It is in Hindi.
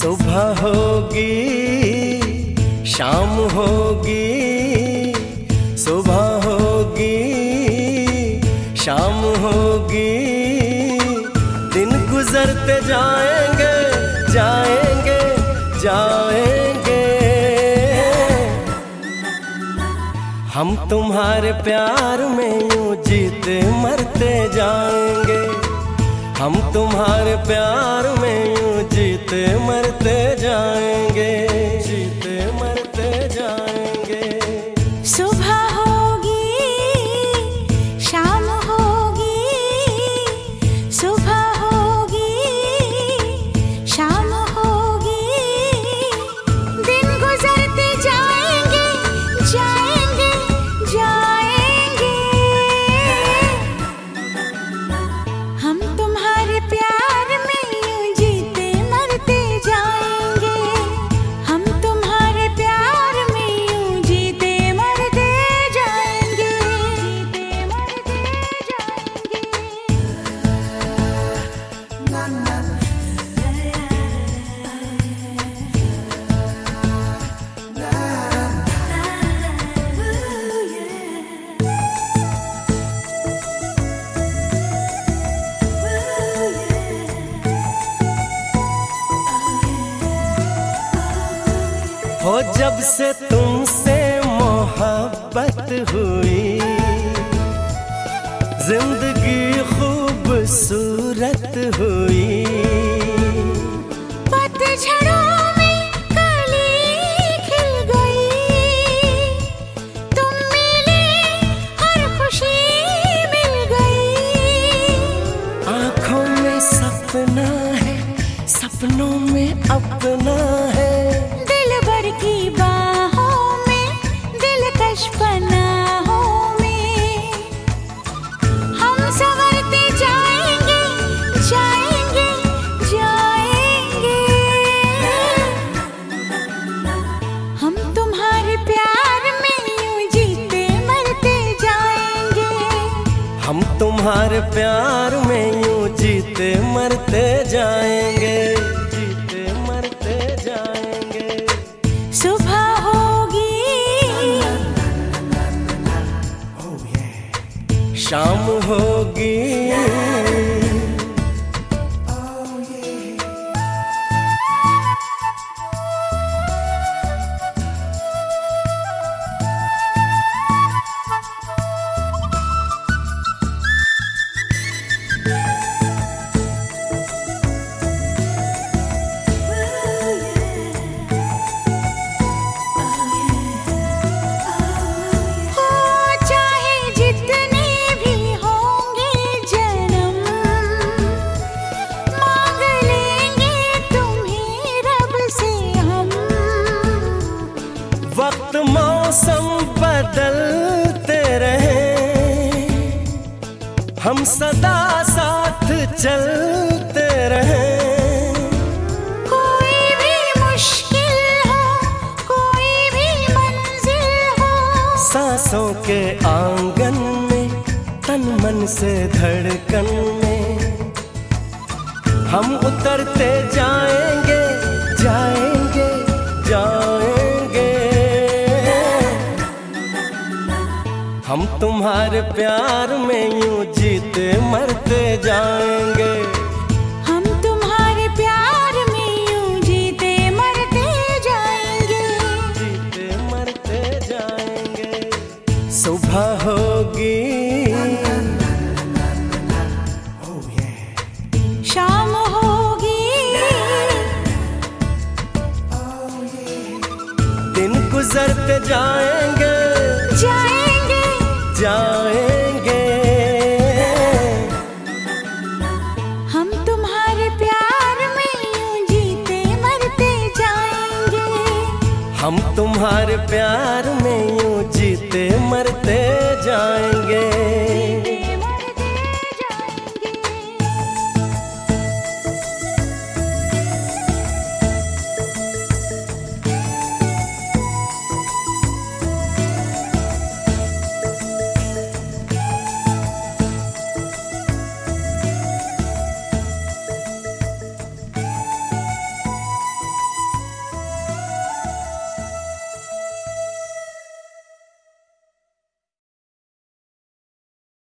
सुबह होगी शाम होगी, सुबह होगी शाम होगी, दिन गुजरते जाएंगे जाएंगे जाएंगे। हम तुम्हारे प्यार में यूं जीते मरते जाएंगे, हम तुम्हारे प्यार में यूं जीते मरते जाएंगे, जीते मरते जाएंगे। सुबह होगी शाम होगी, सुबह होगी शाम होगी, दिन गुजरते जाएंगे जाएंगे जाएंगे। हम तुम्हारे प्यार में यूं जीते मरते जाएंगे, हम तुम्हारे प्यार में यूं जीते मरते जाएंगे, जीते मरते हो जब से तुमसे मोहब्बत हुई, जिंदगी खूबसूरत हुई। पतझड़ों में कली खिल गई, तुम मिले हर खुशी मिल गई। आँखों में सपना है, सपनों में अपना है, की बाहों में दिलकश पनाहों में। हम संवरते जाएंगे जाएंगे जाएंगे। हम तुम्हारे प्यार में यूं जीते मरते जाएंगे, हम तुम्हारे प्यार में यूं जीते मरते जाएंगे, जीते मरते जाएंगे। सुबह होगी शाम होगी, वक्त मौसम बदलते रहे, हम सदा साथ चलते रहे। कोई भी मुश्किल हो, कोई भी मंजिल हो, सांसों के आंगन में तन मन से धड़कन में हम उतरते जाएंगे जाएंगे जाएंगे। हम तुम्हारे प्यार में यूं जीते मरते जाएंगे, हम तुम्हारे प्यार में यूं जीते मरते जाएंगे, जीते मरते जाएंगे। सुबह होगी शाम होगी, दिन गुजरते जाएंगे जाएंगे जाएंगे। हम तुम्हारे प्यार में यूं जीते मरते जाएंगे, हम तुम्हारे प्यार में यूं जीते मरते जाएंगे।